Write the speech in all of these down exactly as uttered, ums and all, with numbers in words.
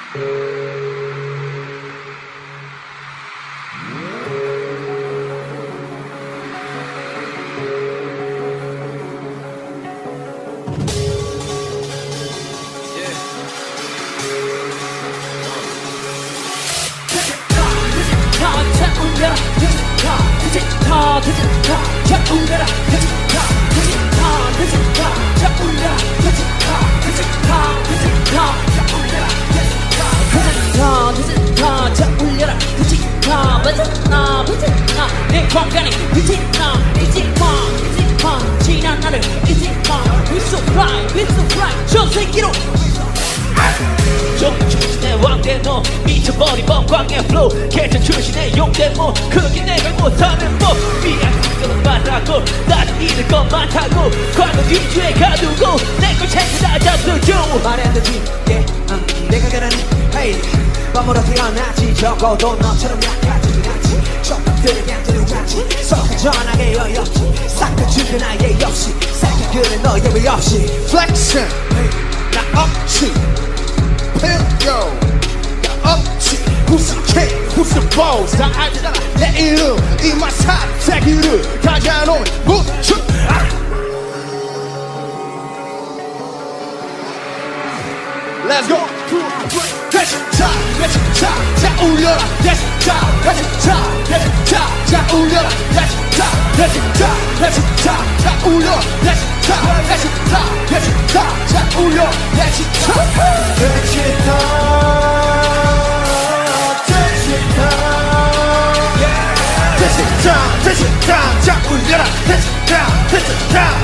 내 공간에 비치나 비치마 비치마 지난 나를 잊지마 It's so right, it's so right 저 새끼로 종 출신의 왕대노 미쳐버린 범광의 flow 개천 출신의 용대모 그게 내가 못하는 법 미안 그건 말라고 나는 잃을 것 많다고 과거 뒤주에 가두고 내 걸 챙겨다 잡수죠 말 안 되지 yeah, uh, 내가 그러니 hey 밤으로 태어났지 적어도 너처럼 약하지 않지 적들을 양들을 같이 서로 전하게 여였지 싹다 죽은 나의 역시 생각은 너의 왜 없이 Flexing 나 없지 Yo 나 없지 무슨 K 무슨 balls 다 알잖아 내 이름 이마 사태기를 가져놓은 무슨 Let's go 다시 차 다시 차자 울려라 다시 차 다시 차 다시 차자 울려라 다시 차 다시 차 다시 차자 울려라 다시 차 다시 차 다시 차자 울려라 다시 차 다시 차 다시 차 다시 차자 울려라 다시 차 다시 차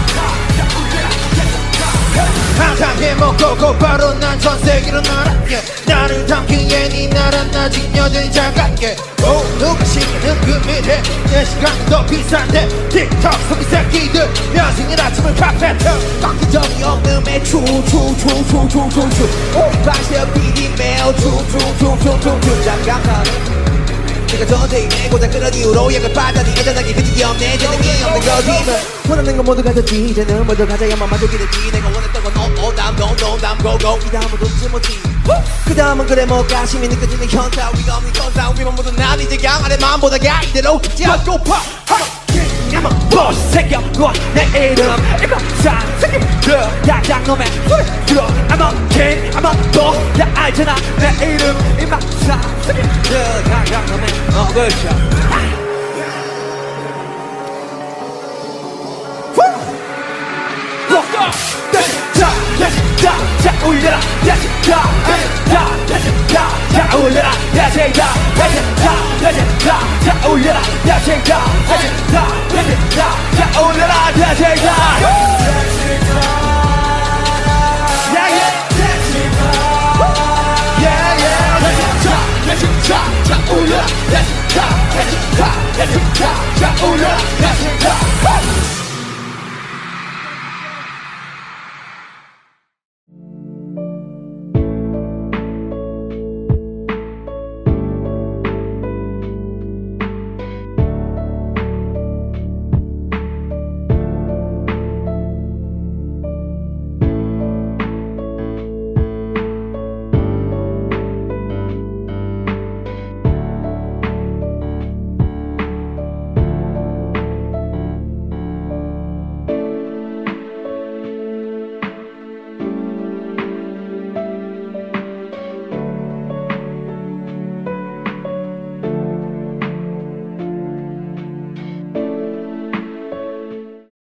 항상 해먹고 곧바로 난 전세계로 날아게 나를 담기에 네 나란 아직 여전히 작게 오 누가 시키는 그 미래 내 시간은 더 비싼데 틱톡 소비 새끼들 연승의 아침을 카페트 바뀐 적이 없는 매출 추추추추추추추 오빠시어 비리 매일 추추추추추추 잠깐만 내가 전쟁이 내고 다 그런 이유로 약을 받아니 애잔하게 그지기 없네 재능이 없는 거짓말 원하는 건 모두 가졌지 이제는 먼저 가져야만 만족이 되지 내가 원했던 건 no, no, 다음 no, no, 다음 go, go 이 다음은 도대체 뭐지 그 다음은 그래 뭐 가심이 느껴지는 현타 위가 없는 현상 위만 모두 난 이제 양아래 마음보다가 이대로 듣지 않고파 I'm a boss 새끼야 너와 내 이름 일반상 새끼들 야장놈의 소리 들어 I'm a king I'm a boss 야 알잖아 내 이름 일반상 새끼들 야장놈의 어글셔 다시 다, 자 울려라 다시 다, 다시 다, 다시 다, 자 울려라 다시 다, 다시 다, 다시 다, 자 울려라 다시 다, 다시 다, 다시 다, 자 울려라 다시 다. Yeah yeah, yeah yeah, 다시 다, 다시 다, 자 울려라 다시 다, 다시 다, 다시 다, 자